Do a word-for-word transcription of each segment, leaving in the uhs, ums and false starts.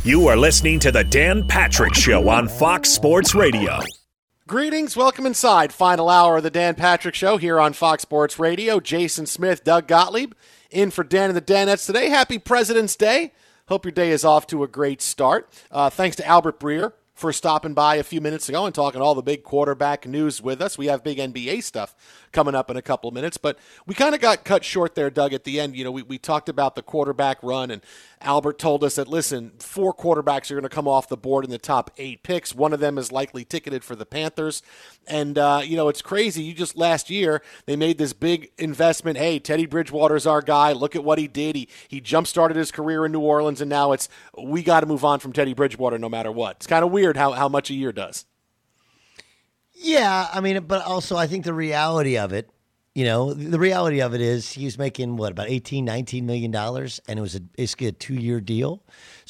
You are listening to The Dan Patrick Show on Fox Sports Radio. Greetings. Welcome inside. Final hour of The Dan Patrick Show here on Fox Sports Radio. Jason Smith, Doug Gottlieb in for Dan and the Danettes today. Happy President's Day. Hope your day is off to a great start. Uh, thanks to Albert Breer for stopping by a few minutes ago and talking all the big quarterback news with us. We have big N B A stuff coming up in a couple of minutes, but we kind of got cut short there, Doug, at the end. You know, we, we talked about the quarterback run, and Albert told us that, listen, four quarterbacks are going to come off the board in the top eight picks. One of them is likely ticketed for the Panthers. And, uh, you know, it's crazy. You just last year, they made this big investment. Hey, Teddy Bridgewater's our guy. Look at what he did. He, he jump-started his career in New Orleans, and now it's we got to move on from Teddy Bridgewater no matter what. It's kind of weird how, how much a year does. Yeah, I mean, but also I think the reality of it, you know, the reality of it is he was making, what, about eighteen, nineteen million dollars, and it was a, basically a two-year deal.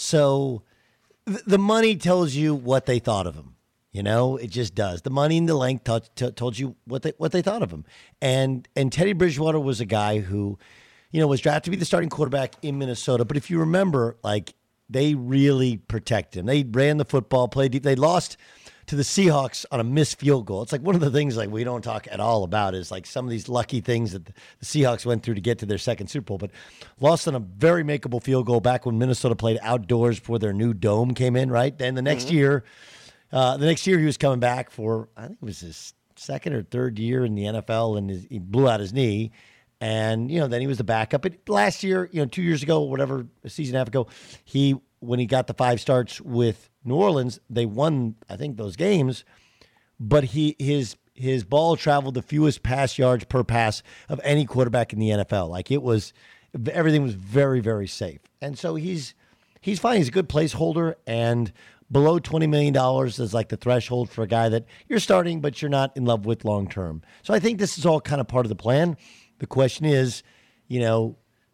So th- the money tells you what they thought of him. You know, it just does. The money and the length t- t- told you what they what they thought of him. And and Teddy Bridgewater was a guy who, you know, was drafted to be the starting quarterback in Minnesota. But if you remember, like, they really protected him. They ran the football, played deep. They lost to the Seahawks on a missed field goal. It's like one of the things like we don't talk at all about is like some of these lucky things that the Seahawks went through to get to their second Super Bowl, but lost on a very makeable field goal back when Minnesota played outdoors before their new dome came in, right? Then the next mm-hmm. year, uh, the next year he was coming back for, I think it was his second or third year in the N F L, and his, he blew out his knee. And, you know, then he was the backup. But last year, you know, two years ago, whatever, a season and a half ago, he, when he got the five starts with New Orleans, they won, I think, those games. But he his his ball traveled the fewest pass yards per pass of any quarterback in the N F L. Like, it was, everything was very, very safe. And so he's he's fine. He's a good placeholder, and below twenty million dollars is like the threshold for a guy that you're starting, but you're not in love with long term. So I think this is all kind of part of the plan. The question is, you know,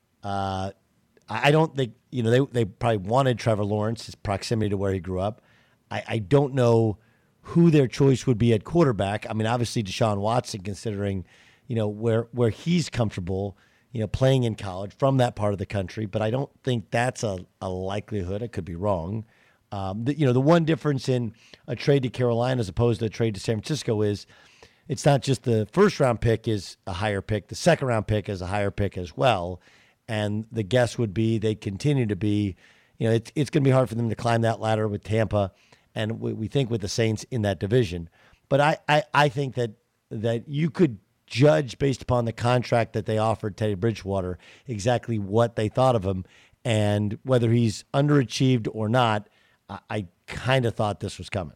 uh, I don't think, you know, they they probably wanted Trevor Lawrence, his proximity to where he grew up. I, I don't know who their choice would be at quarterback. I mean, obviously Deshaun Watson, considering, you know, where where he's comfortable, you know, playing in college from that part of the country. But I don't think that's a, a likelihood. I could be wrong. Um, the, you know, the one difference in a trade to Carolina as opposed to a trade to San Francisco is, it's not just the first round pick is a higher pick. The second round pick is a higher pick as well. And the guess would be they continue to be, you know, it's, it's going to be hard for them to climb that ladder with Tampa. And we, we think with the Saints in that division. But I, I, I think that, that you could judge based upon the contract that they offered Teddy Bridgewater exactly what they thought of him. And whether he's underachieved or not, I, I kind of thought this was coming.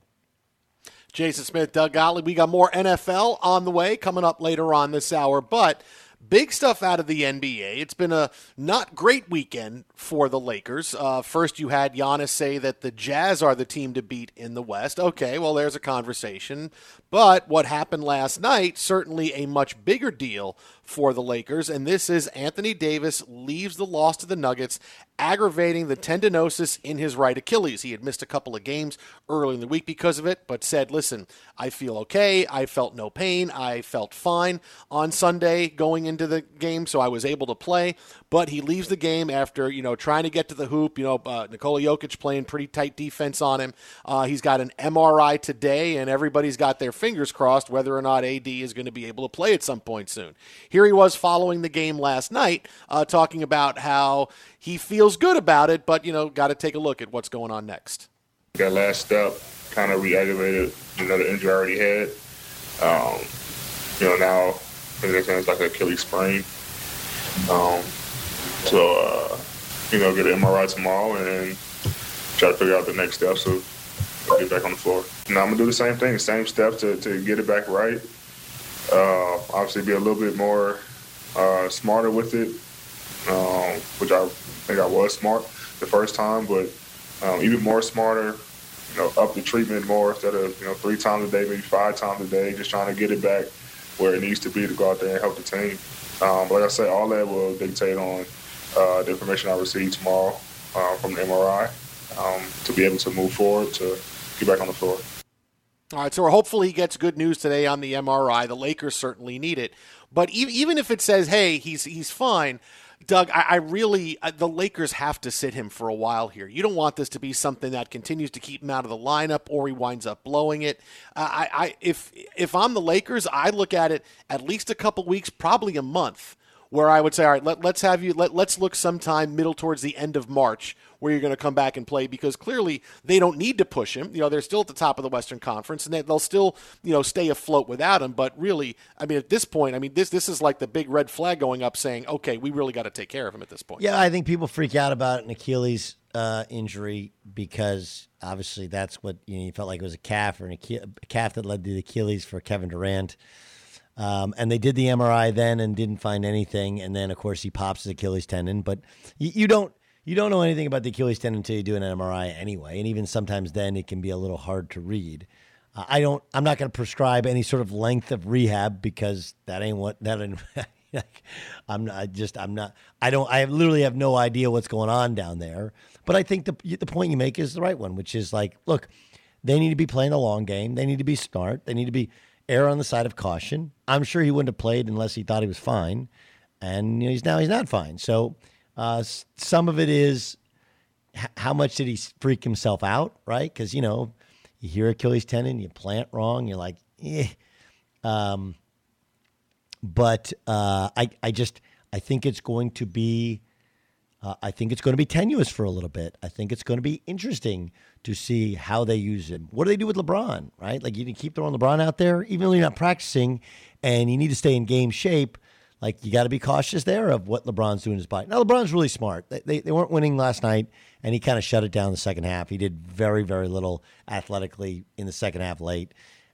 Jason Smith, Doug Gottlieb. We got more N F L on the way coming up later on this hour, but big stuff out of the N B A. It's been a not great weekend for the Lakers. Uh, first, you had Giannis say that the Jazz are the team to beat in the West. Okay, well, there's a conversation. But what happened last night, certainly a much bigger deal for the Lakers, and this is Anthony Davis leaves the loss to the Nuggets, aggravating the tendinosis in his right Achilles. He had missed a couple of games early in the week because of it, but said, listen, I feel okay. I felt no pain. I felt fine on Sunday going into the game, so I was able to play. But he leaves the game after, you know, trying to get to the hoop. You know, uh, Nikola Jokic playing pretty tight defense on him. Uh, he's got an M R I today, and everybody's got their fingers crossed whether or not A D is going to be able to play at some point soon. Here he was following the game last night, uh, talking about how he feels good about it, but, you know, got to take a look at what's going on next. That last step kind of re-aggravated another injury I already had. Um, you know, now I think it's like an Achilles sprain. Um, so, uh, you know, get an M R I tomorrow and then try to figure out the next steps to get back on the floor. Now I'm going to do the same thing, the same steps to, to get it back right. Uh, obviously be a little bit more uh, smarter with it, um, which I think I was smart the first time, but um, even more smarter, you know, up the treatment more instead of, you know, three times a day, maybe five times a day, just trying to get it back where it needs to be to go out there and help the team. Um, but like I said, all that will dictate on uh, the information I receive tomorrow uh, from the M R I um, to be able to move forward to get back on the floor. All right, so hopefully he gets good news today on the M R I. The Lakers certainly need it. But even if it says, hey, he's he's fine, Doug, I, I really, uh, the Lakers have to sit him for a while here. You don't want this to be something that continues to keep him out of the lineup or he winds up blowing it. Uh, I, I, if if I'm the Lakers, I look at it at least a couple weeks, probably a month, where I would say, all right, let, let's have you, let, let's look sometime middle towards the end of March where you're going to come back and play, because clearly they don't need to push him. You know, they're still at the top of the Western Conference, and they, they'll still, you know, stay afloat without him. But really, I mean, at this point, I mean, this this is like the big red flag going up saying, okay, we really got to take care of him at this point. Yeah, I think people freak out about an Achilles uh, injury because obviously that's what, you know, you felt like it was a calf or an Achilles, a calf that led to the Achilles for Kevin Durant. Um, and they did the M R I then and didn't find anything. And then, of course, he pops his Achilles tendon. But you, you don't you don't know anything about the Achilles tendon until you do an M R I anyway. And even sometimes then it can be a little hard to read. Uh, I don't. I'm not going to prescribe any sort of length of rehab because that ain't what that. Ain't, I'm not. I just. I'm not. I don't. I literally have no idea what's going on down there. But I think the the point you make is the right one, which is like, look, they need to be playing the long game. They need to be smart. They need to be err on the side of caution. I'm sure he wouldn't have played unless he thought he was fine, and you know, he's now he's not fine. So uh, some of it is h- how much did he freak himself out, right? Because you know, you hear Achilles tendon, you plant wrong, you're like, eh. Um, but uh, I I just I think it's going to be. Uh, I think it's going to be tenuous for a little bit. I think it's going to be interesting to see how they use him. What do they do with LeBron, right? Like, you need to keep throwing LeBron out there, even though you're not practicing, and you need to stay in game shape. Like, you got to be cautious there of what LeBron's doing in his body. Now, LeBron's really smart. They, they, they weren't winning last night, and he kind of shut it down in the second half. He did very, very little athletically in the second half late,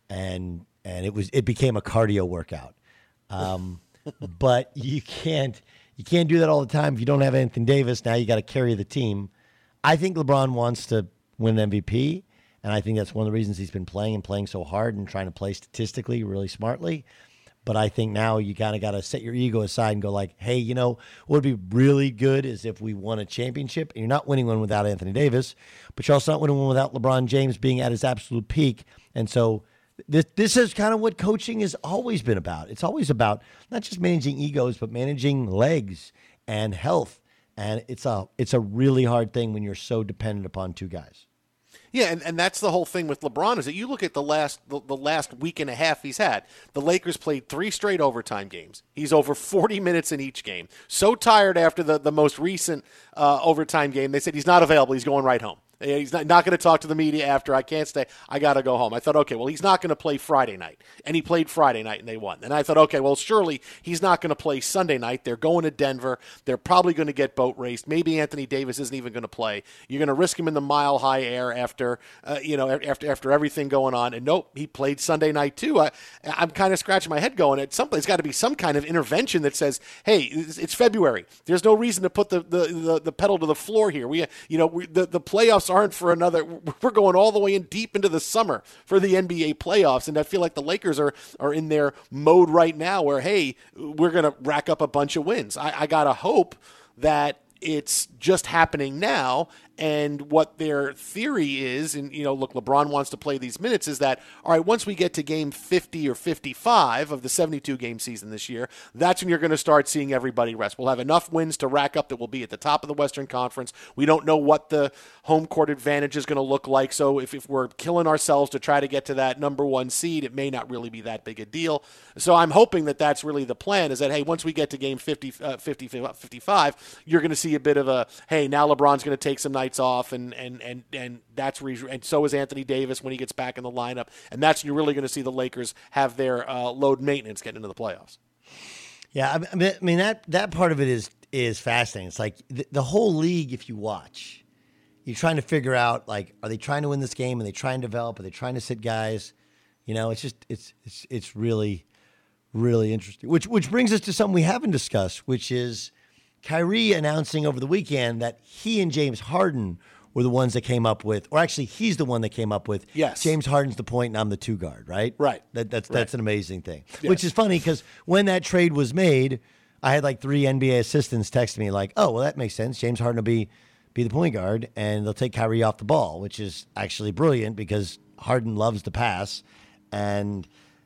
and and it was it became a cardio workout. Um, but you can't... You can't do that all the time if you don't have Anthony Davis. Now you got to carry the team. I think LeBron wants to win an M V P, and I think that's one of the reasons he's been playing and playing so hard and trying to play statistically really smartly. But I think now you kind of got to set your ego aside and go like, hey, you know, what would be really good is if we won a championship, and you're not winning one without Anthony Davis, but you're also not winning one without LeBron James being at his absolute peak. And so This this is kind of what coaching has always been about. It's always about not just managing egos, but managing legs and health. And it's a it's a really hard thing when you're so dependent upon two guys. Yeah, and, and that's the whole thing with LeBron is that you look at the last the, the last week and a half he's had. The Lakers played three straight overtime games. He's over forty minutes in each game. So tired after the, the most recent uh, overtime game, they said he's not available. He's going right home. He's not, not going to talk to the media after. I can't stay. I got to go home. I thought, okay, well, he's not going to play Friday night. And he played Friday night, and they won. And I thought, okay, well, surely he's not going to play Sunday night. They're going to Denver. They're probably going to get boat raced. Maybe Anthony Davis isn't even going to play. You're going to risk him in the mile-high air after, uh, you know, after after everything going on. And nope, he played Sunday night too. I, I'm kind of scratching my head going, at some place, there's got to be some kind of intervention that says, hey, it's, it's February. There's no reason to put the the, the, the pedal to the floor here. We, you know, we, the, the playoffs aren't for another. We're going all the way in deep into the summer for the N B A playoffs, and I feel like the Lakers are are in their mode right now where, hey, we're going to rack up a bunch of wins. I, I got to hope that it's just happening now. And what their theory is, and, you know, look, LeBron wants to play these minutes, is that, all right, once we get to game fifty or fifty-five of the seventy-two game season this year, that's when you're going to start seeing everybody rest. We'll have enough wins to rack up that we'll be at the top of the Western Conference. We don't know what the home court advantage is going to look like. So if, if we're killing ourselves to try to get to that number one seed, it may not really be that big a deal. So I'm hoping that that's really the plan, is that, hey, once we get to game fifty, uh, fifty, fifty-five, you're going to see a bit of a, hey, now LeBron's going to take some nights off, and and and and that's where he's, and so is Anthony Davis when he gets back in the lineup, and that's when you're really going to see the Lakers have their uh, load maintenance getting into the playoffs. Yeah, I mean, I mean that that part of it is is fascinating. It's like the, the whole league. If you watch, you're trying to figure out, like, are they trying to win this game? Are they trying to develop? Are they trying to sit guys? You know, it's just it's it's it's really really interesting. Which which brings us to something we haven't discussed, which is Kyrie announcing over the weekend that he and James Harden were the ones that came up with, or actually he's the one that came up with, yes, James Harden's the point and I'm the two guard, right? Right. That, that's right. that's an amazing thing. Yes. Which is funny because when that trade was made, I had like three N B A assistants text me like, oh, well, that makes sense. James Harden will be, be the point guard and they'll take Kyrie off the ball, which is actually brilliant because Harden loves to pass. And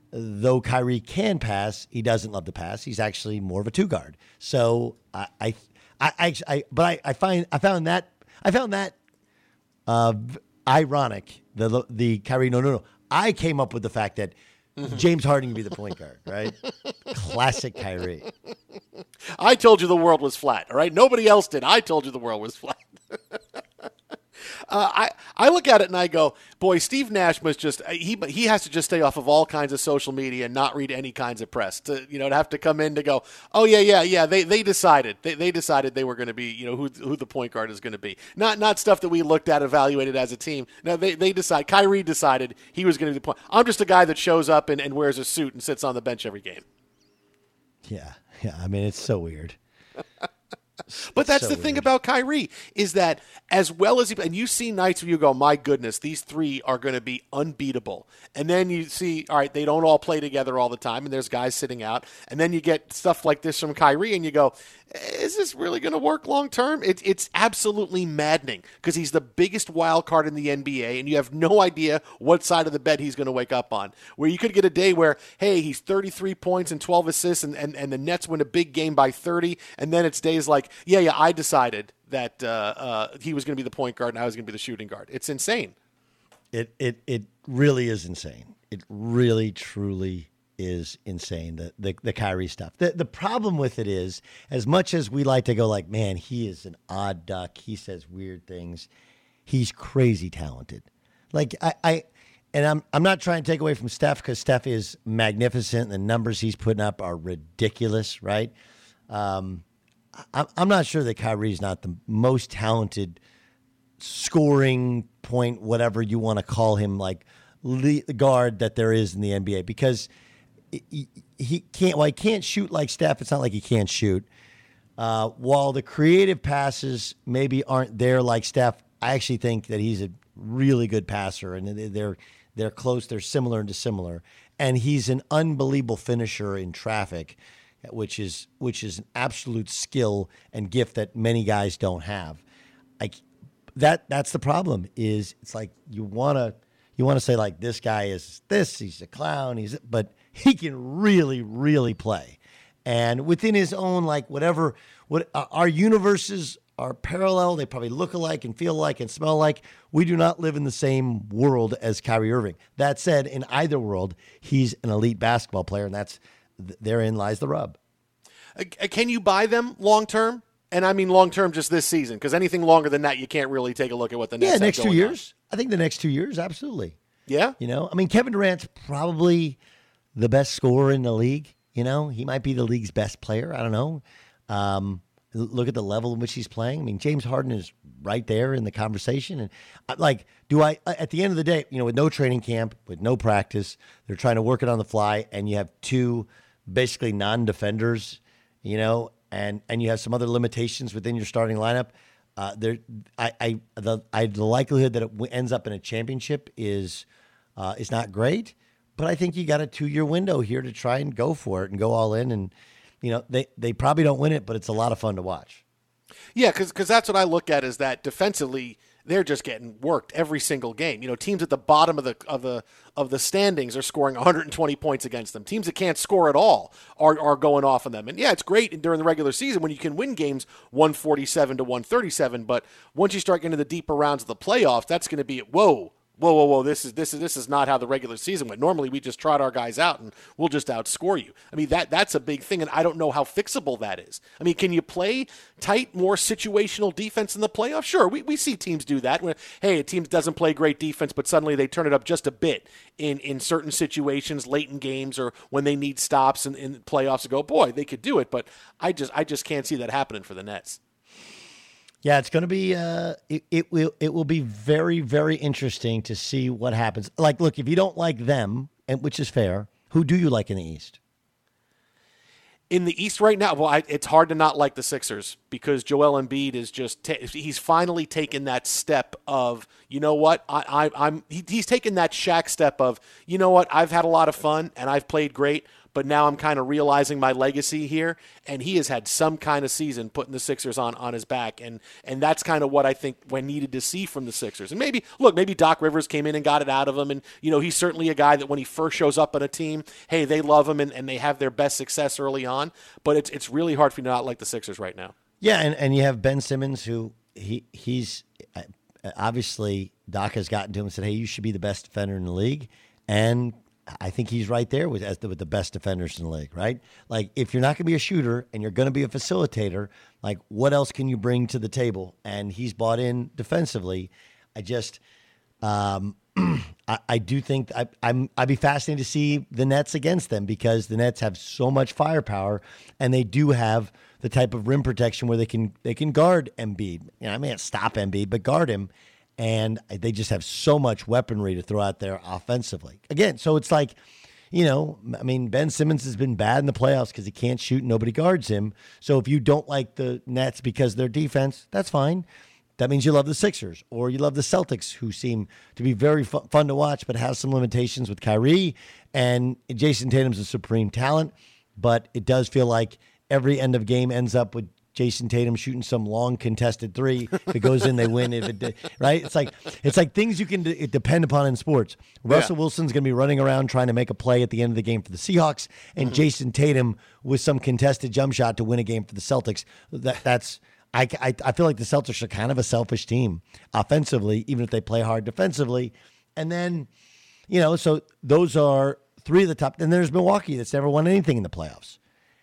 though Kyrie can pass, he doesn't love to pass. He's actually more of a two guard. So I, I, I, I, I but I, I find I found that I found that uh, ironic. The the Kyrie no no no. I came up with the fact that James Harden can be the point guard, right? Classic Kyrie. I told you the world was flat, all right? Nobody else did. I told you the world was flat. Uh, I, I look at it and I go, boy, Steve Nash must just he he has to just stay off of all kinds of social media and not read any kinds of press to you know to have to come in to go, oh yeah yeah yeah they they decided they they decided they were going to be you know who who the point guard is going to be, not not stuff that we looked at evaluated as a team. No, they they decide Kyrie decided he was going to be the point. I'm just a guy that shows up and, and wears a suit and sits on the bench every game. Yeah yeah I mean it's so weird. But that's so the thing weird. about Kyrie is that as well as he, and you see nights where you go, my goodness, these three are going to be unbeatable. And then you see, all right, they don't all play together all the time, and there's guys sitting out. And then you get stuff like this from Kyrie, and you go, is this really going to work long term? It, it's absolutely maddening because he's the biggest wild card in the N B A, and you have no idea what side of the bed he's going to wake up on. Where you could get a day where, hey, he's thirty-three points and twelve assists, and, and, and the Nets win a big game by thirty, and then it's days like, yeah, yeah, I decided that uh, uh, he was going to be the point guard and I was going to be the shooting guard. It's insane. It it it really is insane. It really truly is insane. The the, the Kyrie stuff. The the problem with it is, as much as we like to go like, man, he is an odd duck. He says weird things. He's crazy talented. Like I, I and I'm I'm not trying to take away from Steph because Steph is magnificent. The numbers he's putting up are ridiculous, right? Um, I'm not sure that Kyrie's not the most talented scoring point, whatever you want to call him, like lead guard that there is in the N B A because he, he can't. Well, he can't shoot like Steph. It's not like he can't shoot. Uh, while the creative passes maybe aren't there like Steph, I actually think that he's a really good passer, and they're they're close. They're similar and dissimilar, and he's an unbelievable finisher in traffic, which is which is an absolute skill and gift that many guys don't have. Like that that's the problem is it's like you want to you want to say like this guy is this, he's a clown, he's but he can really really play. And within his own like whatever what uh, our universes are parallel, they probably look alike and feel alike and smell alike. We do not live in the same world as Kyrie Irving. That said, in either world, he's an elite basketball player, and that's therein lies the rub. Can you buy them long term? And I mean long term just this season, because anything longer than that, you can't really take a look at what the Nets yeah have next two going years. On. I think the next two years, absolutely. Yeah, you know, I mean Kevin Durant's probably the best scorer in the league. You know, he might be the league's best player. I don't know. Um, look at the level in which he's playing. I mean, James Harden is right there in the conversation. And like, do I, at the end of the day, you know, with no training camp, with no practice, they're trying to work it on the fly. And you have two basically non-defenders, you know, and, and you have some other limitations within your starting lineup. Uh, there, I, I, the, I, the likelihood that it ends up in a championship is, uh, is not great. But I think you got a two-year window here to try and go for it and go all in. And, you know, they, they probably don't win it, but it's a lot of fun to watch. Yeah, because that's what I look at is that defensively they're just getting worked every single game. You know, teams at the bottom of the of the of the standings are scoring one hundred twenty points against them. Teams that can't score at all are are going off on them. And yeah, it's great during the regular season when you can win games one forty-seven to one thirty-seven. But once you start getting to the deeper rounds of the playoffs, that's going to be whoa. Whoa, whoa, whoa! This is this is this is not how the regular season went. Normally, we just trot our guys out and we'll just outscore you. I mean, that that's a big thing, and I don't know how fixable that is. I mean, can you play tight, more situational defense in the playoffs? Sure, we, we see teams do that. When hey, a team doesn't play great defense, but suddenly they turn it up just a bit in, in certain situations, late in games, or when they need stops in, in playoffs. To go, boy, they could do it, but I just I just can't see that happening for the Nets. Yeah, it's going to be uh, it, it will it will be very very interesting to see what happens. Like, look, if you don't like them, and which is fair, who do you like in the East? In the East right now, well, I, it's hard to not like the Sixers because Joel Embiid is just ta- he's finally taken that step of, you know what, I, I, I'm he, he's taken that Shaq step of, you know what, I've had a lot of fun and I've played great, but now I'm kind of realizing my legacy here. And he has had some kind of season putting the Sixers on, on his back. And and that's kind of what I think we needed to see from the Sixers. And maybe, look, maybe Doc Rivers came in and got it out of him. And, you know, he's certainly a guy that when he first shows up on a team, hey, they love him and, and they have their best success early on. But it's it's really hard for you to not like the Sixers right now. Yeah, and, and you have Ben Simmons, who he he's obviously Doc has gotten to him and said, hey, you should be the best defender in the league. And I think he's right there with as the, with the best defenders in the league, right? Like, if you're not going to be a shooter and you're going to be a facilitator, like, what else can you bring to the table? And he's bought in defensively. I just, um, I, I do think I, I'm. I'd be fascinated to see the Nets against them, because the Nets have so much firepower, and they do have the type of rim protection where they can they can guard Embiid. You know, I mean, stop Embiid, but guard him. And they just have so much weaponry to throw out there offensively. Again, so it's like, you know, I mean, Ben Simmons has been bad in the playoffs because he can't shoot and nobody guards him. So if you don't like the Nets because of their defense, that's fine. That means you love the Sixers, or you love the Celtics, who seem to be very fu- fun to watch but have some limitations with Kyrie. And Jason Tatum's a supreme talent, but it does feel like every end of game ends up with Jason Tatum shooting some long contested three. If it goes in, they win. If it, right? It's like it's like things you can d- depend upon in sports. Russell yeah. Wilson's going to be running around trying to make a play at the end of the game for the Seahawks, and mm-hmm. Jason Tatum with some contested jump shot to win a game for the Celtics. That, that's I, I I feel like the Celtics are kind of a selfish team offensively, even if they play hard defensively. And then, you know, so those are three of the top. And there's Milwaukee that's never won anything in the playoffs.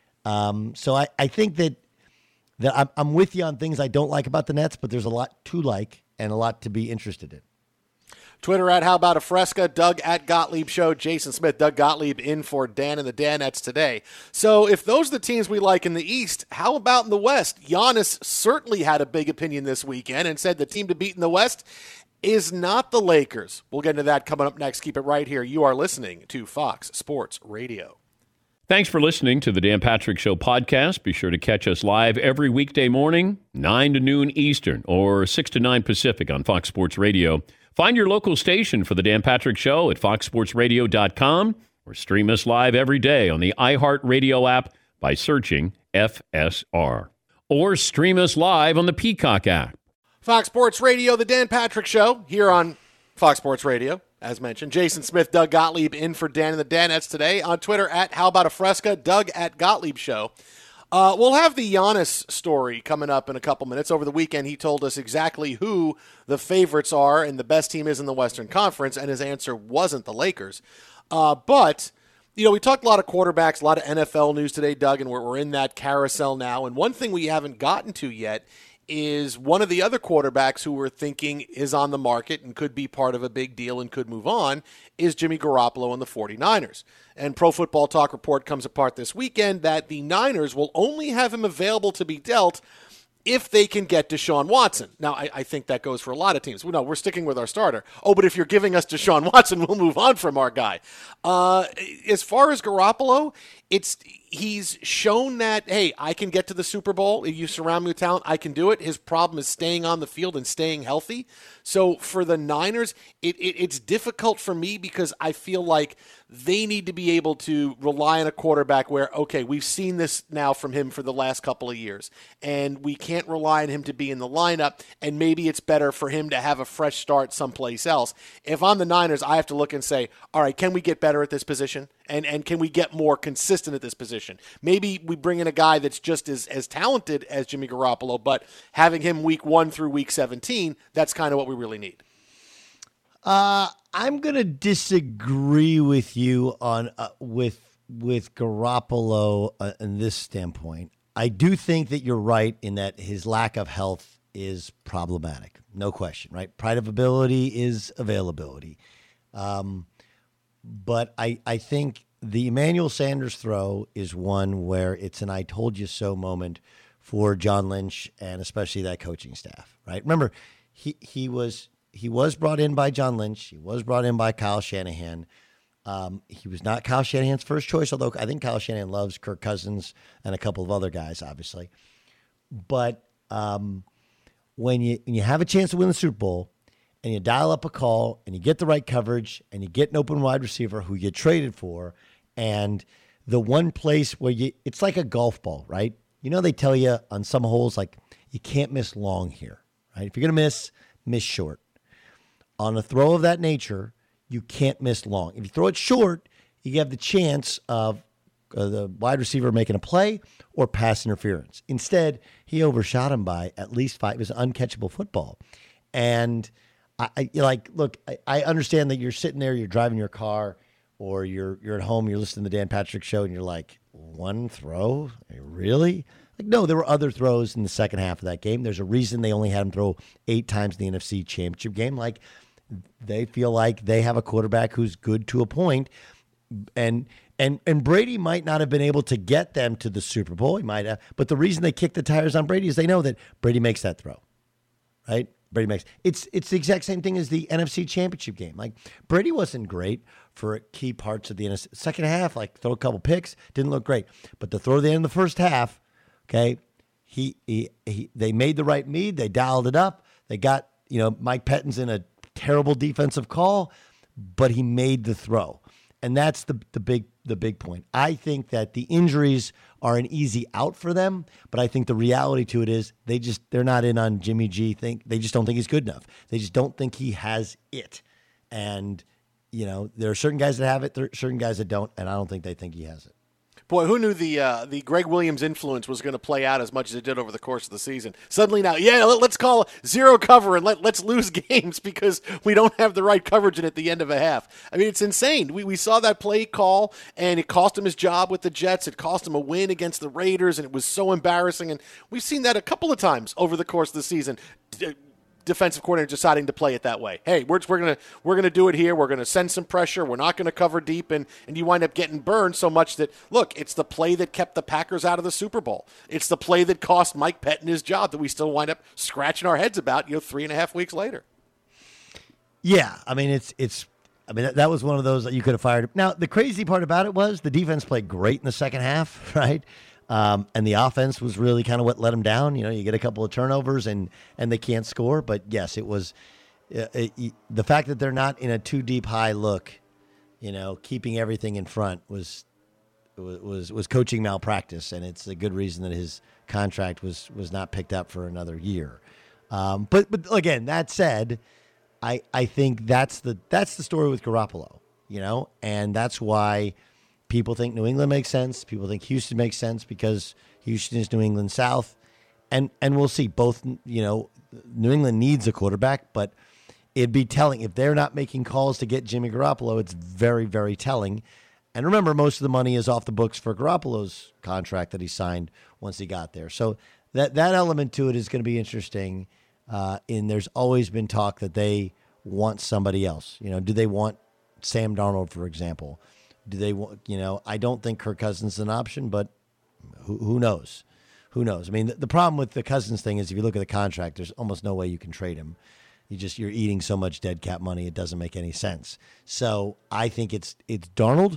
Um, so I, I think that. That I'm, I'm with you on things I don't like about the Nets, but there's a lot to like and a lot to be interested in. Twitter at How About a Fresca, Doug at Gottlieb Show, Jason Smith, Doug Gottlieb in for Dan and the Danettes today. So if those are the teams we like in the East, how about in the West? Giannis certainly had a big opinion this weekend and said the team to beat in the West is not the Lakers. We'll get into that coming up next. Keep it right here. You are listening to Fox Sports Radio. Thanks for listening to the Dan Patrick Show podcast. Be sure to catch us live every weekday morning, nine to noon Eastern or six to nine Pacific on Fox Sports Radio. Find your local station for the Dan Patrick Show at fox sports radio dot com or stream us live every day on the iHeartRadio app by searching F S R. Or stream us live on the Peacock app. Fox Sports Radio, the Dan Patrick Show, here on Fox Sports Radio. As mentioned, Jason Smith, Doug Gottlieb in for Dan and the Danettes today. On Twitter at How About a Fresca, Doug at Gottlieb Show. Uh, we'll have the Giannis story coming up in a couple minutes. Over the weekend, he told us exactly who the favorites are and the best team is in the Western Conference, and his answer wasn't the Lakers. Uh, but, you know, we talked a lot of quarterbacks, a lot of N F L news today, Doug, and we're, we're in that carousel now. And one thing we haven't gotten to yet is one of the other quarterbacks who we're thinking is on the market and could be part of a big deal and could move on is Jimmy Garoppolo and the 49ers. And Pro Football Talk report comes apart this weekend that the Niners will only have him available to be dealt if they can get Deshaun Watson. Now, I, I think that goes for a lot of teams. No, we're sticking with our starter. Oh, but if you're giving us Deshaun Watson, we'll move on from our guy. Uh, as far as Garoppolo, it's he's shown that, hey, I can get to the Super Bowl. If you surround me with talent, I can do it. His problem is staying on the field and staying healthy. So for the Niners, it, it, it's difficult for me because I feel like they need to be able to rely on a quarterback where, okay, we've seen this now from him for the last couple of years, and we can't rely on him to be in the lineup, and maybe it's better for him to have a fresh start someplace else. If I'm the Niners, I have to look and say, all right, can we get better at this position? And and can we get more consistent at this position? Maybe we bring in a guy that's just as, as talented as Jimmy Garoppolo, but having him week one through week seventeen, that's kind of what we really need. Uh, I'm going to disagree with you on uh, with with Garoppolo uh, in this standpoint. I do think that you're right in that his lack of health is problematic. No question, right? Pride of ability is availability. Um, but I, I think the Emmanuel Sanders throw is one where it's an I told you so moment for John Lynch and especially that coaching staff, right? Remember, he, he was he was brought in by John Lynch. He was brought in by Kyle Shanahan. Um, he was not Kyle Shanahan's first choice, although I think Kyle Shanahan loves Kirk Cousins and a couple of other guys, obviously. But um, when you when you have a chance to win the Super Bowl and you dial up a call and you get the right coverage and you get an open wide receiver who you traded for, and the one place where you, it's like a golf ball, right? You know, they tell you on some holes, like, you can't miss long here, right? If you're going to miss, miss short. On a throw of that nature, you can't miss long. If you throw it short, you have the chance of uh, the wide receiver making a play or pass interference. Instead, he overshot him by at least five. It was an uncatchable football. And I, I like, look, I, I understand that you're sitting there, you're driving your car, or you're you're at home, you're listening to the Dan Patrick Show, and you're like, one throw? Really? Like, no, there were other throws in the second half of that game. There's a reason they only had him throw eight times in the N F C Championship game. Like, they feel like they have a quarterback who's good to a point, and and and Brady might not have been able to get them to the Super Bowl. He might have, but the reason they kick the tires on Brady is they know that Brady makes that throw, right? Brady makes it's it's the exact same thing as the N F C Championship game. Like, Brady wasn't great for key parts of the N F C second half. Like, throw a couple picks, didn't look great, but the throw at the end of the first half, okay, he he, he they made the right read. They dialed it up. They got, you know, Mike Pettine's in a terrible defensive call, but he made the throw. And that's the the big the big point. I think that the injuries are an easy out for them, but I think the reality to it is they just they're not in on Jimmy G. Think they just don't think he's good enough. They just don't think he has it. And you know, there are certain guys that have it, there are certain guys that don't, and I don't think they think he has it. Boy, who knew the uh, the Greg Williams influence was going to play out as much as it did over the course of the season? Suddenly now, yeah, let, let's call zero cover and let, let's lose games because we don't have the right coverage in at the end of a half. I mean, it's insane. We we saw that play call, and it cost him his job with the Jets. It cost him a win against the Raiders, and it was so embarrassing. And we've seen that a couple of times over the course of the season. Defensive coordinator deciding to play it that way. Hey, we're we're gonna we're gonna do it here. We're gonna send some pressure. We're not gonna cover deep, and and you wind up getting burned so much that look, it's the play that kept the Packers out of the Super Bowl. It's the play that cost Mike Pettine his job that we still wind up scratching our heads about. You know, three and a half weeks later. Yeah, I mean it's it's. I mean that, that was one of those that you could have fired. Now the crazy part about it was the defense played great in the second half, right? Um, and the offense was really kind of what let them down. You know, you get a couple of turnovers and, and they can't score. But, yes, it was uh, it, the fact that they're not in a too deep high look, you know, keeping everything in front was was was coaching malpractice. And it's a good reason that his contract was was not picked up for another year. Um, but, but, again, that said, I, I think that's the that's the story with Garoppolo, you know, and that's why – people think New England makes sense. People think Houston makes sense because Houston is New England South. And and we'll see. Both, you know, New England needs a quarterback, but it'd be telling. If they're not making calls to get Jimmy Garoppolo, it's very, very telling. And remember, most of the money is off the books for Garoppolo's contract that he signed once he got there. So that, that element to it is going to be interesting. Uh, and there's always been talk that they want somebody else. You know, do they want Sam Darnold, for example? Do they want, you know, I don't think Kirk Cousins is an option, but who, who knows? Who knows? I mean, the, the problem with the Cousins thing is if you look at the contract, there's almost no way you can trade him. You just, you're eating so much dead cap money, it doesn't make any sense. So I think it's, it's Darnold.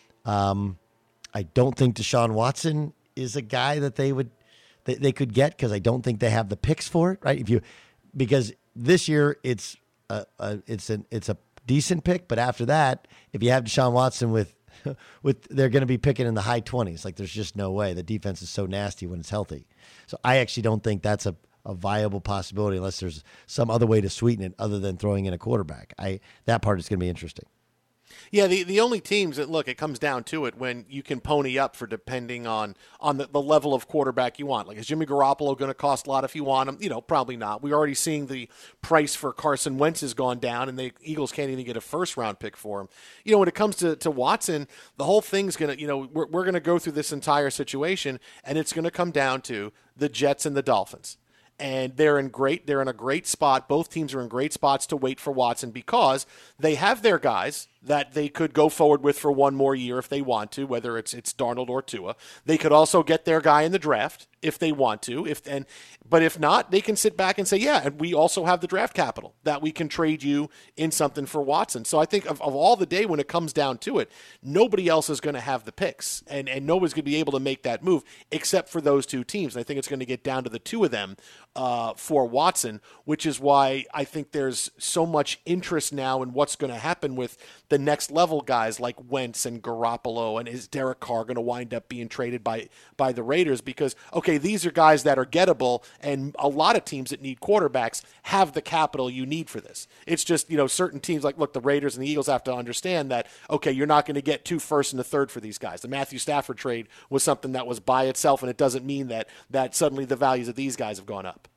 Um, I don't think Deshaun Watson is a guy that they would, they, they could get because I don't think they have the picks for it, right? If you, because this year it's a, a it's an, it's a decent pick, but after that, if you have Deshaun Watson with, with they're going to be picking in the high twenties. Like, there's just no way. The defense is so nasty when it's healthy. So I actually don't think that's a, a viable possibility unless there's some other way to sweeten it other than throwing in a quarterback. I that part is going to be interesting. Yeah, the, the only teams that, look, it comes down to it when you can pony up for depending on on the, the level of quarterback you want. Like, is Jimmy Garoppolo going to cost a lot if you want him? You know, probably not. We're already seeing the price for Carson Wentz has gone down, and the Eagles can't even get a first-round pick for him. You know, when it comes to, to Watson, the whole thing's going to, you know, we're, we're going to go through this entire situation, and it's going to come down to the Jets and the Dolphins. And they're in great, they're in a great spot. Both teams are in great spots to wait for Watson because they have their guys that they could go forward with for one more year if they want to, whether it's it's Darnold or Tua. They could also get their guy in the draft if they want to. If and but if not, they can sit back and say, yeah, and we also have the draft capital that we can trade you in something for Watson. So I think of, of all the day when it comes down to it, nobody else is going to have the picks, and, and nobody's going to be able to make that move except for those two teams. And I think it's going to get down to the two of them uh, for Watson, which is why I think there's so much interest now in what's going to happen with the next level guys like Wentz and Garoppolo, and is Derek Carr going to wind up being traded by, by the Raiders? Because, okay, these are guys that are gettable, and a lot of teams that need quarterbacks have the capital you need for this. It's just, you know, certain teams like, look, the Raiders and the Eagles have to understand that, okay, you're not going to get two first and a third for these guys. The Matthew Stafford trade was something that was by itself, and it doesn't mean that that suddenly the values of these guys have gone up.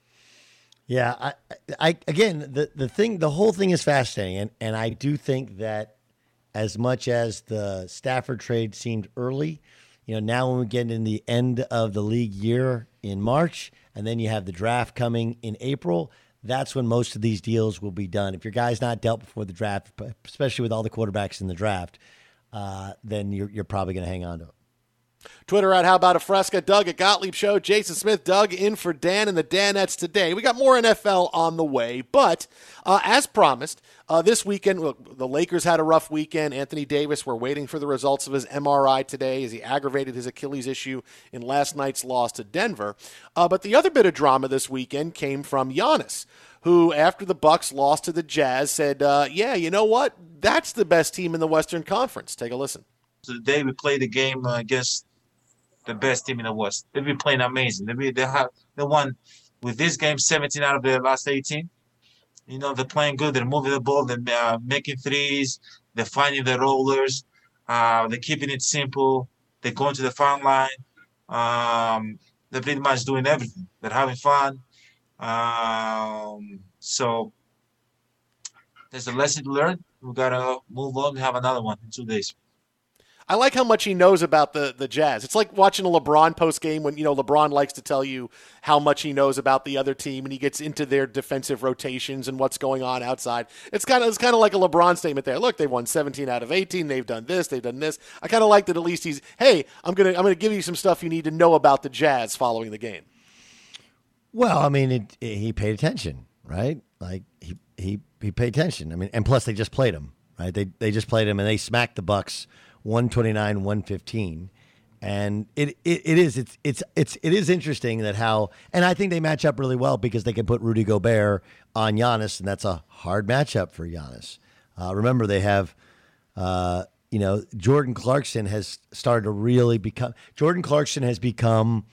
Yeah, I, I again, the, the thing, the whole thing is fascinating, and, and I do think that as much as the Stafford trade seemed early, you know, now when we get in the end of the league year in March, and then you have the draft coming in April, that's when most of these deals will be done. If your guy's not dealt before the draft, especially with all the quarterbacks in the draft, uh, then you're, you're probably going to hang on to it. Twitter at How About a Fresca, Doug at Gottlieb Show, Jason Smith, Doug in for Dan and the Danettes today. We got more N F L on the way, but uh, as promised, uh, this weekend, look, the Lakers had a rough weekend. Anthony Davis, we're waiting for the results of his M R I today as he aggravated his Achilles issue in last night's loss to Denver. Uh, but the other bit of drama this weekend came from Giannis, who, after the Bucks lost to the Jazz, said, uh, yeah, you know what? That's the best team in the Western Conference. Take a listen. Today we played the game uh, against the best team in the West. They've been playing amazing. They be, they have they won with this game seventeen out of their last eighteen. You know, they're playing good. They're moving the ball. They're uh, making threes. They're finding the rollers. Uh, they're keeping it simple. They're going to the foul line. Um, they're pretty much doing everything. They're having fun. Um, so there's a lesson to learn. We gotta move on. We have another one in two days. I like how much he knows about the, the Jazz. It's like watching a LeBron post game when, you know, LeBron likes to tell you how much he knows about the other team, and he gets into their defensive rotations and what's going on outside. It's kind of it's kind of like a LeBron statement there. Look, they've won seventeen out of eighteen. They've done this. They've done this. I kind of like that at least he's, hey, I'm gonna I'm gonna give you some stuff you need to know about the Jazz following the game. Well, I mean, it, it, he paid attention, right? Like he he he paid attention. I mean, and plus they just played him, right? They they just played him and they smacked the Bucks one twenty-nine one fifteen, and it, it it is it's it's it's it is interesting that how, and I think they match up really well because they can put Rudy Gobert on Giannis, and that's a hard matchup for Giannis. Uh, remember, they have uh, you know Jordan Clarkson has started to really become Jordan Clarkson has become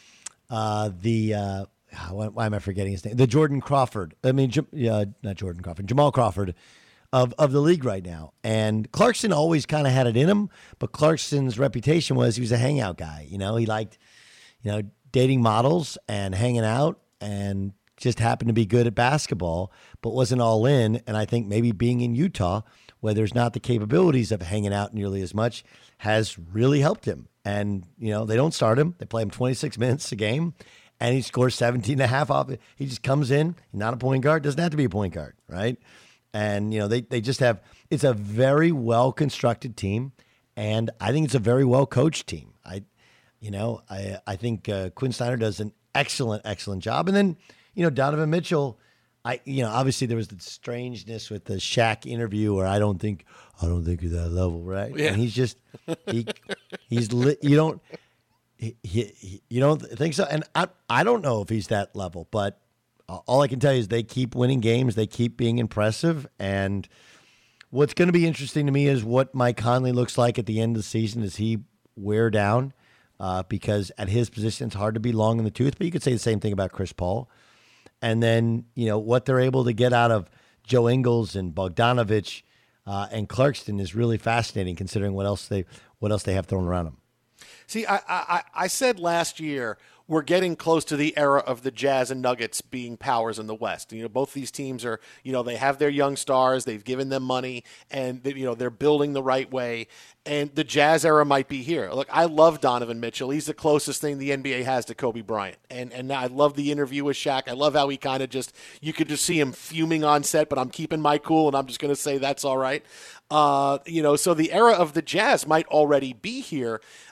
uh, the uh, why, why am I forgetting his name? The Jordan Crawford. I mean, uh, not Jordan Crawford, Jamal Crawford. Of, of the league right now. And Clarkson always kind of had it in him, but Clarkson's reputation was he was a hangout guy. You know, he liked, you know, dating models and hanging out and just happened to be good at basketball, but wasn't all in. And I think maybe being in Utah, where there's not the capabilities of hanging out nearly as much, has really helped him. And, you know, they don't start him. They play him twenty-six minutes a game, and he scores seventeen and a half off it. He just comes in, he's not a point guard, doesn't have to be a point guard, right? And, you know, they, they just have, it's a very well-constructed team, and I think it's a very well-coached team. I, you know, I I think uh, Quinn Snyder does an excellent, excellent job. And then, you know, Donovan Mitchell, I, you know, obviously there was the strangeness with the Shaq interview where I don't think, I don't think he's that level, right? Yeah. And he's just, he, he's, li- you don't, he, he, you don't think so? And I, I don't know if he's that level, but all I can tell you is they keep winning games. They keep being impressive. And what's going to be interesting to me is what Mike Conley looks like at the end of the season. Does he wear down? Uh, because at his position, it's hard to be long in the tooth. But you could say the same thing about Chris Paul. And then, you know, what they're able to get out of Joe Ingles and Bogdanovich uh, and Clarkson is really fascinating, considering what else they what else they have thrown around them. See, I, I, I said last year we're getting close to the era of the Jazz and Nuggets being powers in the West. You know, both these teams are, you know, they have their young stars, they've given them money, and, they, you know, they're building the right way. And the Jazz era might be here. Look, I love Donovan Mitchell. He's the closest thing the N B A has to Kobe Bryant. And and I love the interview with Shaq. I love how he kind of just, you could just see him fuming on set, but I'm keeping my cool, and I'm just going to say that's all right. Uh, you know, so the era of the Jazz might already be here.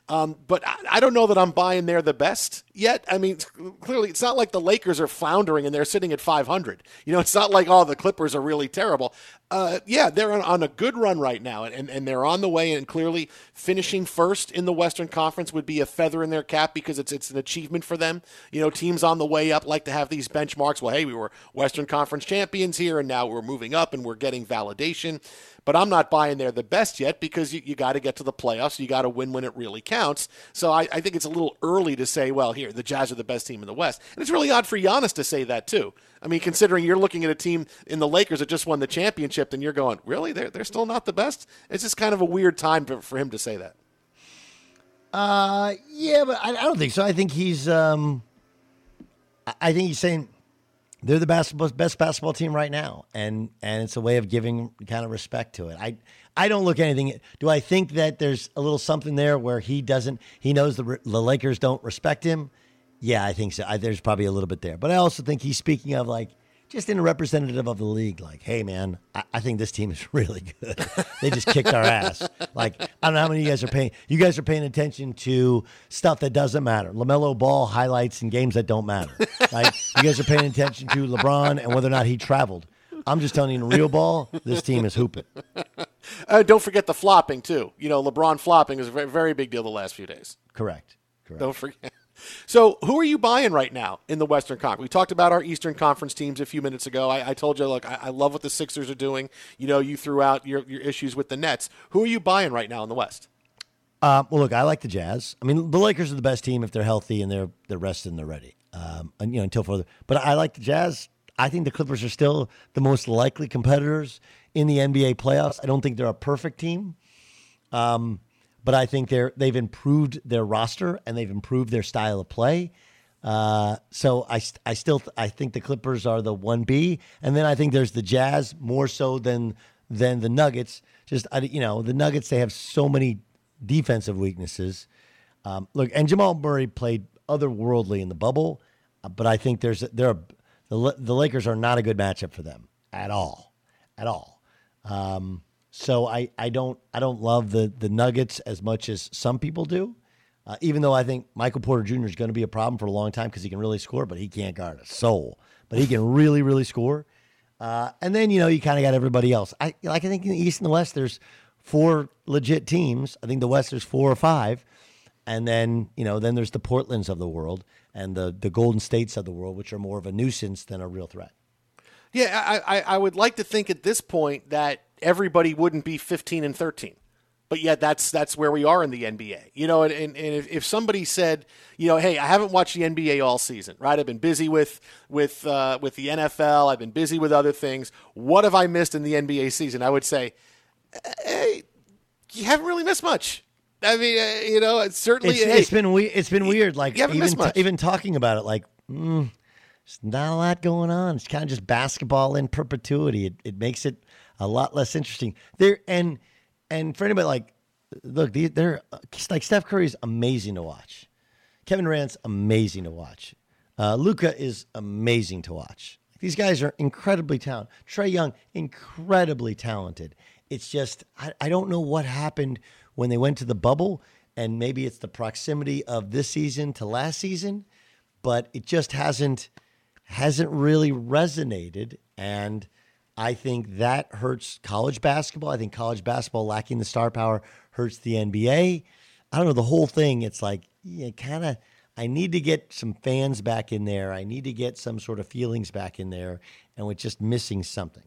Um, but I, I don't know that I'm buying they're the best yet. I mean, clearly, it's not like the Lakers are floundering and they're sitting at five hundred. You know, it's not like, oh, the Clippers are really terrible. Uh, yeah, they're on, on a good run right now, and, and they're on the way, and clearly finishing first in the Western Conference would be a feather in their cap because it's it's an achievement for them. You know, teams on the way up like to have these benchmarks. Well, hey, we were Western Conference champions here, and now we're moving up, and we're getting validation. But I'm not buying they're the best yet because you, you got to get to the playoffs. You got to win when it really counts. So I, I think it's a little early to say, well, here, the Jazz are the best team in the West. And it's really odd for Giannis to say that, too. I mean, considering you're looking at a team in the Lakers that just won the championship, and you're going, really? They're, they're still not the best? It's just kind of a weird time for, for him to say that. Uh, yeah, but I, I don't think so. I think he's, um, I think he's saying they're the basketball, best basketball team right now, and and it's a way of giving kind of respect to it. I I don't look at anything. Do I think that there's a little something there where he doesn't? He knows the the Lakers don't respect him. Yeah, I think so. I, there's probably a little bit there, but I also think he's speaking of like just in a representative of the league. Like, hey man, I, I think this team is really good. They just kicked our ass. Like, I don't know how many of you guys are paying. You guys are paying attention to stuff that doesn't matter. LaMelo Ball highlights in games that don't matter. Like, you guys are paying attention to LeBron and whether or not he traveled. I'm just telling you, in real ball, this team is hooping. Uh, don't forget the flopping too. You know, LeBron flopping is a very, very big deal the last few days. Correct. Correct. Don't forget. So who are you buying right now in the Western Conference? We talked about our Eastern Conference teams a few minutes ago. I, I told you, look, I, I love what the Sixers are doing. You know, you threw out your, your issues with the Nets. Who are you buying right now in the West? Uh, well, look, I like the Jazz. I mean, the Lakers are the best team if they're healthy and they're they're rested and they're ready. Um, and, you know, until further. But I like the Jazz. I think the Clippers are still the most likely competitors in the N B A playoffs. I don't think they're a perfect team. Um But I think they're they've improved their roster and they've improved their style of play. Uh, so I, I still I think the Clippers are the one B, and then I think there's the Jazz more so than than the Nuggets. Just I, you know the Nuggets, they have so many defensive weaknesses. Um, look, and Jamal Murray played otherworldly in the bubble, uh, but I think there's there are, the the Lakers are not a good matchup for them at all, at all. Um, So I, I don't I don't love the the Nuggets as much as some people do, uh, even though I think Michael Porter Junior is going to be a problem for a long time because he can really score, but he can't guard a soul. But he can really really score. Uh, and then you know you kind of got everybody else. I like I think in the East and the West there's four legit teams. I think the West there's four or five, and then you know then there's the Portlands of the world and the the Golden States of the world, which are more of a nuisance than a real threat. Yeah, I, I, I would like to think at this point that everybody wouldn't be fifteen and thirteen, but yet that's that's where we are in the N B A. You know, and, and, and if, if somebody said, you know, hey, I haven't watched the N B A all season, right? I've been busy with with uh, with the N F L. I've been busy with other things. What have I missed in the N B A season? I would say, hey, you haven't really missed much. I mean, uh, you know, it's certainly it's, hey, it's been we, it's been weird. Like you haven't even missed much. T- even talking about it, like. Mm, There's not a lot going on. It's kind of just basketball in perpetuity. It, it makes it a lot less interesting. There and and for anybody like, look, they're like Steph Curry is amazing to watch. Kevin Durant's amazing to watch. Uh, Luka is amazing to watch. These guys are incredibly talented. Trae Young, incredibly talented. It's just I, I don't know what happened when they went to the bubble, and maybe it's the proximity of this season to last season, but it just hasn't. hasn't really resonated, and I think that hurts college basketball. I think college basketball lacking the star power hurts the N B A. I don't know, the whole thing, it's like, yeah, kind of, I need to get some fans back in there. I need to get some sort of feelings back in there, and we're just missing something.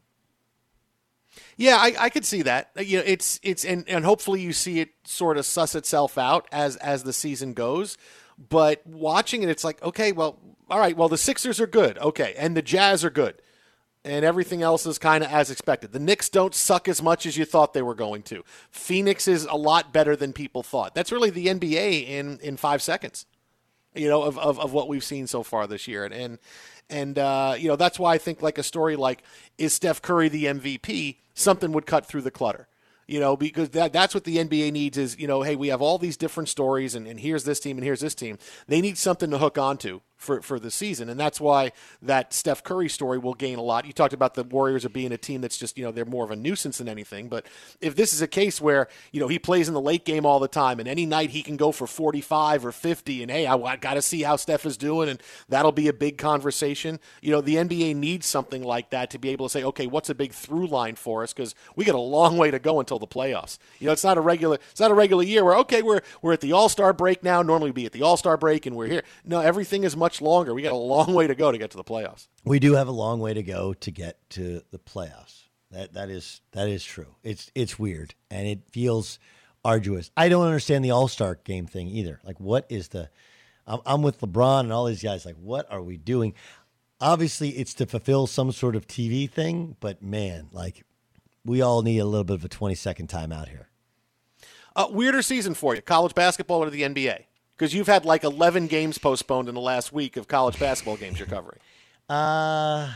Yeah, I, I could see that. You know, it's it's and, and hopefully you see it sort of suss itself out as as the season goes. But watching it, it's like, okay, well, all right, well, the Sixers are good, okay, and the Jazz are good, and everything else is kind of as expected. The Knicks don't suck as much as you thought they were going to. Phoenix is a lot better than people thought. That's really the N B A in, in five seconds, you know, of, of, of what we've seen so far this year. And, and, and uh, you know, that's why I think like a story like, is Steph Curry the M V P, something would cut through the clutter. You know, because that that's what the N B A needs is, you know, hey, we have all these different stories, and, and here's this team and here's this team. They need something to hook onto for, for the season. And that's why that Steph Curry story will gain a lot. You talked about the Warriors are being a team that's just, you know, they're more of a nuisance than anything. But if this is a case where, you know, he plays in the late game all the time and any night he can go for forty-five or fifty and, hey, I, I got to see how Steph is doing, and that'll be a big conversation. You know, the N B A needs something like that to be able to say, okay, what's a big through line for us? Because we got a long way to go until the playoffs. You know, it's not a regular, it's not a regular year where, okay, we're, we're at the All-Star break now. Normally we'd be at the All-Star break and we're here. No, everything is much longer. We got a long way to go to get to the playoffs. We do have a long way to go to get to the playoffs. That that is that is true. It's it's weird and it feels arduous. I don't understand the All-Star game thing either. Like, what is the? I'm, I'm with LeBron and all these guys. Like, what are we doing? Obviously, it's to fulfill some sort of T V thing. But man, like, we all need a little bit of a twenty second timeout here. Uh, weirder season for you, college basketball or the N B A? Because you've had like eleven games postponed in the last week of college basketball games you're covering. Uh,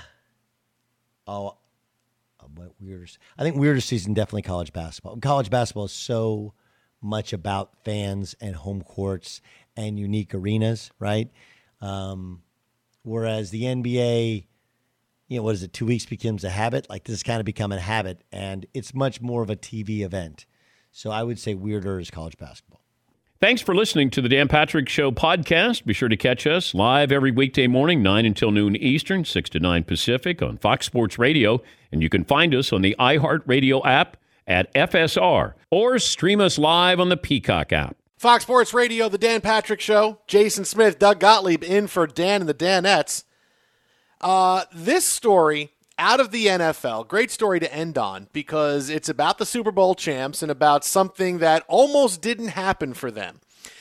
oh, what weirder? I think weirder season, definitely college basketball. College basketball is so much about fans and home courts and unique arenas, right? Um, whereas the N B A, you know, what is it, two weeks becomes a habit? Like, this has kind of become a habit, and it's much more of a T V event. So I would say weirder is college basketball. Thanks for listening to the Dan Patrick Show podcast. Be sure to catch us live every weekday morning, nine until noon Eastern, six to nine Pacific on Fox Sports Radio. And you can find us on the iHeartRadio app at F S R or stream us live on the Peacock app. Fox Sports Radio, the Dan Patrick Show. Jason Smith, Doug Gottlieb in for Dan and the Danettes. Uh, this story out of the N F L, great story to end on because it's about the Super Bowl champs and about something that almost didn't happen for them.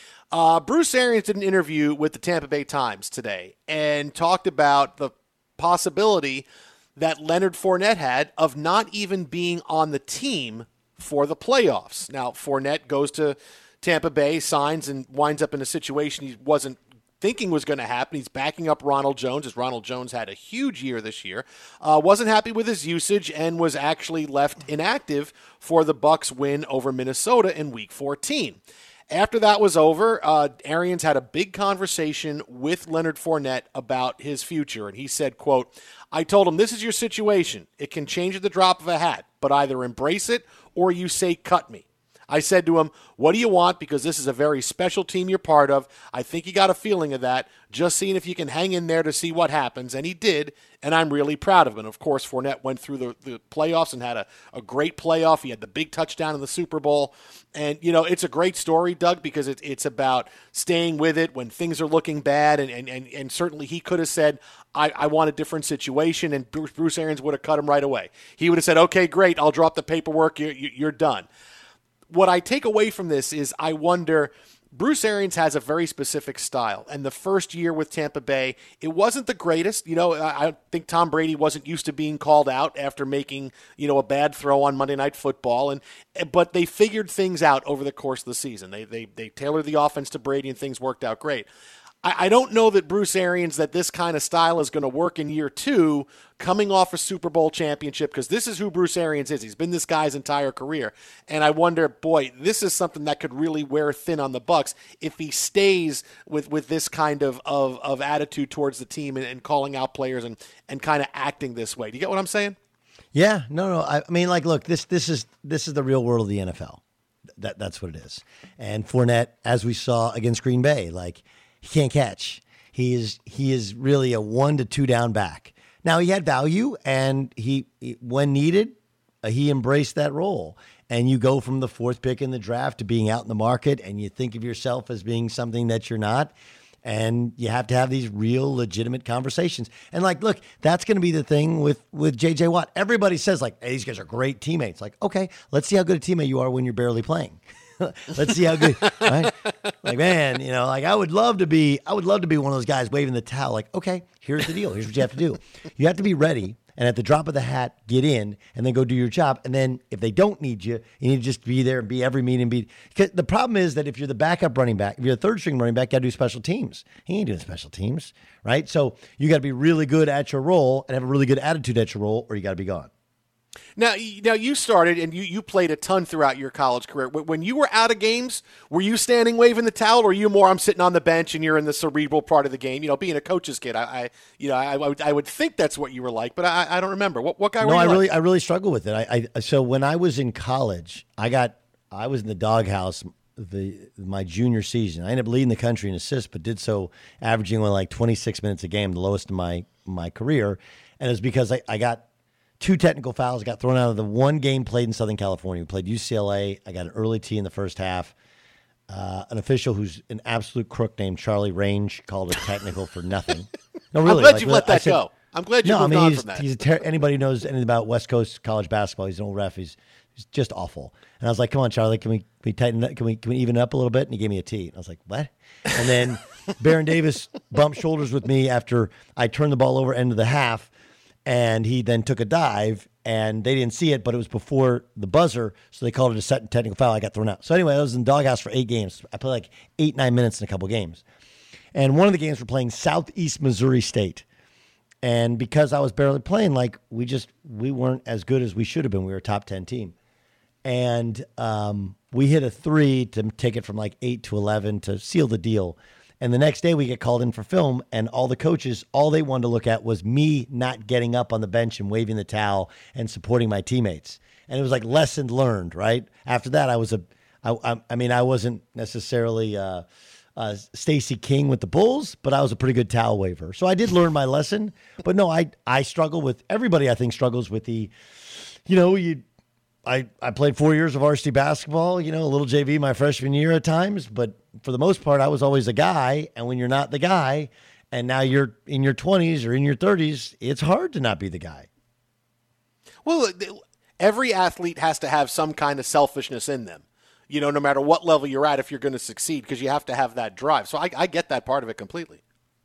Uh, Bruce Arians did an interview with the Tampa Bay Times today and talked about the possibility that Leonard Fournette had of not even being on the team for the playoffs. Now, Fournette goes to Tampa Bay, signs, and winds up in a situation he wasn't thinking was going to happen. He's backing up Ronald Jones, as Ronald Jones had a huge year this year. Uh, wasn't happy with his usage and was actually left inactive for the Bucs win over Minnesota in Week fourteen. After that was over, uh, Arians had a big conversation with Leonard Fournette about his future, and he said, quote, "I told him, this is your situation. It can change at the drop of a hat, but either embrace it or you say cut me. I said to him, what do you want? Because this is a very special team you're part of. I think you got a feeling of that. Just seeing if you can hang in there to see what happens. And he did, and I'm really proud of him. And, of course, Fournette went through the, the playoffs and had a, a great playoff. He had the big touchdown in the Super Bowl. And, you know, it's a great story, Doug, because it, it's about staying with it when things are looking bad. And, and, and, and certainly he could have said, I, I want a different situation, and Bruce, Bruce Arians would have cut him right away. He would have said, okay, great, I'll drop the paperwork. You're, you're done. What I take away from this is I wonder, Bruce Arians has a very specific style. And the first year with Tampa Bay, it wasn't the greatest. You know, I, I think Tom Brady wasn't used to being called out after making, you know, a bad throw on Monday Night Football. And but they figured things out over the course of the season. They they they tailored the offense to Brady and things worked out great. I don't know that Bruce Arians, that this kind of style is going to work in year two, coming off a Super Bowl championship, because this is who Bruce Arians is. He's been this guy's entire career. And I wonder, boy, this is something that could really wear thin on the Bucs if he stays with, with this kind of, of, of attitude towards the team and, and calling out players and, and kind of acting this way. Do you get what I'm saying? Yeah, no, no. I, I mean, like, look, this this is this is the real world of the N F L. That That's what it is. And Fournette, as we saw against Green Bay, like, he can't catch. He is he is really a one to two down back. Now, he had value, and he, when needed, uh, he embraced that role. And you go from the fourth pick in the draft to being out in the market, and you think of yourself as being something that you're not. And you have to have these real legitimate conversations. And, like, look, that's going to be the thing with, with J J Watt. Everybody says, like, hey, these guys are great teammates. Like, okay, let's see how good a teammate you are when you're barely playing. Let's see how good, right? Like, man, you know, like I would love to be, I would love to be one of those guys waving the towel. Like, okay, here's the deal. Here's what you have to do. You have to be ready, and at the drop of the hat, get in, and then go do your job. And then if they don't need you, you need to just be there and be every meeting. Be because the problem is that if you're the backup running back, if you're the third string running back, you got to do special teams. He ain't doing special teams, right? So you got to be really good at your role and have a really good attitude at your role, or you got to be gone. Now, now you started and you, you played a ton throughout your college career. When you were out of games, were you standing waving the towel, or were you more I'm sitting on the bench and you're in the cerebral part of the game? You know, being a coach's kid, I, I you know, I, I, would, I would think that's what you were like, but I, I don't remember. What, what guy no, were you I like? really, I really struggle with it. I, I so when I was in college, I got, I was in the doghouse the my junior season. I ended up leading the country in assists, but did so averaging only like twenty-six minutes a game, the lowest in my my career, and it was because I, I got two technical fouls, got thrown out of the one game played in Southern California. We played U C L A. I got an early tee in the first half. Uh, an official who's an absolute crook named Charlie Range called a technical for nothing. No, really. I'm glad like, you let that said, go. I'm glad you no, moved I mean, on he's, from that. He's a ter- anybody who knows anything about West Coast college basketball, he's an old ref. He's, he's just awful. And I was like, come on, Charlie, can we, can we tighten up? Can we, can we even it up a little bit? And he gave me a tee. And I was like, what? And then Baron Davis bumped shoulders with me after I turned the ball over end of the half. And he then took a dive, and they didn't see it, but it was before the buzzer, so they called it a set technical foul. I got thrown out. So anyway, I was in the doghouse for eight games. I played like eight, nine minutes in a couple games. And one of the games we're playing Southeast Missouri State. And because I was barely playing, like we just, we weren't as good as we should have been. We were a top ten team. And um, we hit a three to take it from like eight to eleven to seal the deal. And the next day we get called in for film, and all the coaches, all they wanted to look at was me not getting up on the bench and waving the towel and supporting my teammates. And it was like lesson learned, right? After that, I was a, I, I mean, I wasn't necessarily uh, uh, Stacey King with the Bulls, but I was a pretty good towel waver. So I did learn my lesson. But no, I, I struggle with, everybody I think struggles with the, you know, you, I, I played four years of varsity basketball, you know, a little J V my freshman year at times, but for the most part, I was always a guy. And when you're not the guy, and now you're in your twenties or in your thirties, it's hard to not be the guy. Well, every athlete has to have some kind of selfishness in them, you know, no matter what level you're at, if you're going to succeed, because you have to have that drive. So I, I get that part of it completely.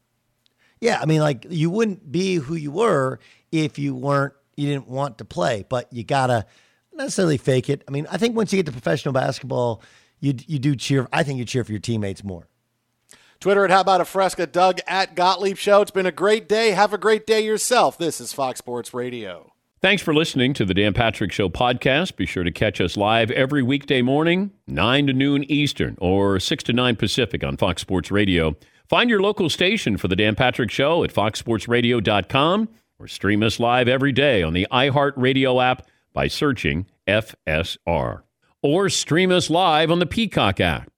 Yeah, I mean, like, you wouldn't be who you were if you weren't, you didn't want to play, but you gotta not necessarily fake it. I mean, I think once you get to professional basketball, you you do cheer. I think you cheer for your teammates more. Twitter at How About a Fresca, Doug at Gottlieb Show. It's been a great day. Have a great day yourself. This is Fox Sports Radio. Thanks for listening to the Dan Patrick Show podcast. Be sure to catch us live every weekday morning, nine to noon Eastern or six to nine Pacific on Fox Sports Radio. Find your local station for the Dan Patrick Show at fox sports radio dot com or stream us live every day on the iHeartRadio app by searching F S R. Or stream us live on the Peacock app.